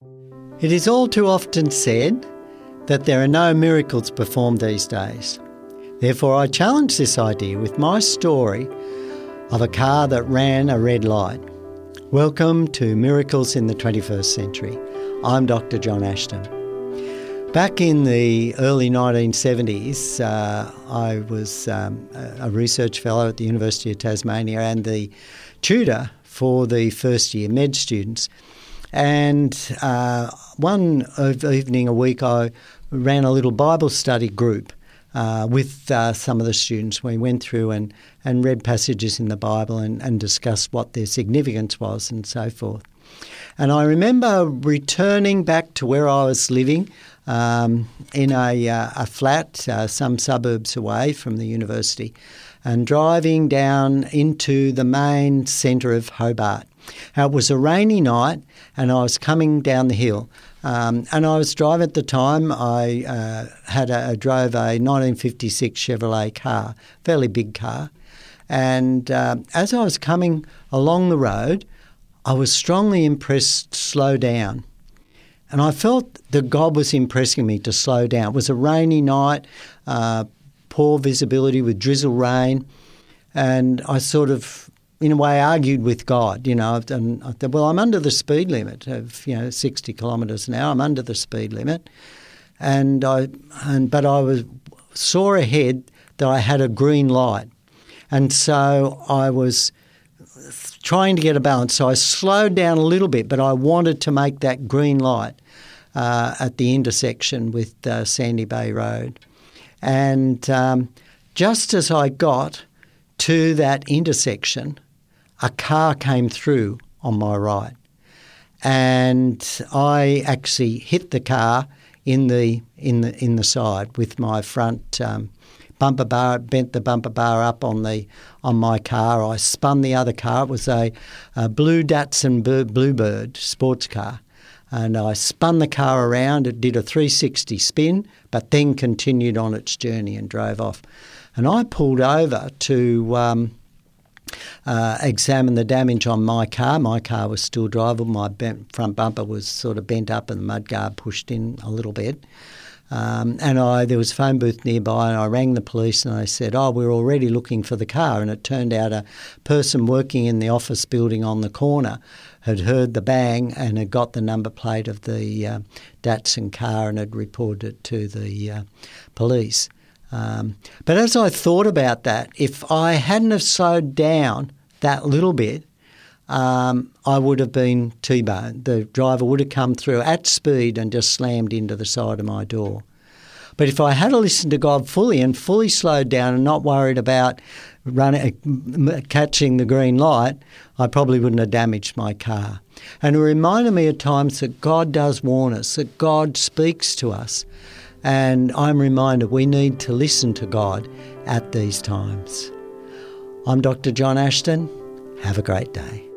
It is all too often said that there are no miracles performed these days. Therefore, I challenge this idea with my story of a car that ran a red light. Welcome to Miracles in the 21st Century. I'm Dr. John Ashton. Back in the early 1970s, I was a research fellow at the University of Tasmania and the tutor for the first year med students. And one evening a week I ran a little Bible study group with some of the students. We went through and read passages in the Bible and discussed what their significance was and so forth. And I remember returning back to where I was living in a flat some suburbs away from the university and driving down into the main centre of Hobart. It was a rainy night and I was coming down the hill and I was driving at the time. I drove a 1956 Chevrolet car, fairly big car, and as I was coming along the road, I was strongly impressed to slow down. And I felt that God was impressing me to slow down. It was a rainy night, poor visibility with drizzle rain, and I sort of, in a way, argued with God, and I thought, well, I'm under the speed limit of, 60 kilometres an hour. I'm under the speed limit. But I saw ahead that I had a green light. And so I was trying to get a balance. So I slowed down a little bit, but I wanted to make that green light at the intersection with Sandy Bay Road. And just as I got to that intersection, a car came through on my right, and I actually hit the car in the side with my front bumper bar. Bent the bumper bar up on my car. I spun the other car. It was a blue Datsun Bluebird sports car, and I spun the car around. It did a 360 spin, but then continued on its journey and drove off. And I pulled over to examine the damage on my car. My car was still drivable. My front bumper was sort of bent up and the mudguard pushed in a little bit. There was a phone booth nearby, and I rang the police and I said, we're already looking for the car. And it turned out a person working in the office building on the corner had heard the bang and had got the number plate of the Datsun car and had reported it to the police. But as I thought about that, if I hadn't have slowed down that little bit, I would have been T-boned. The driver would have come through at speed and just slammed into the side of my door. But if I had listened to God fully slowed down and not worried about catching the green light, I probably wouldn't have damaged my car. And it reminded me at times that God does warn us, that God speaks to us. And I'm reminded we need to listen to God at these times. I'm Dr. John Ashton. Have a great day.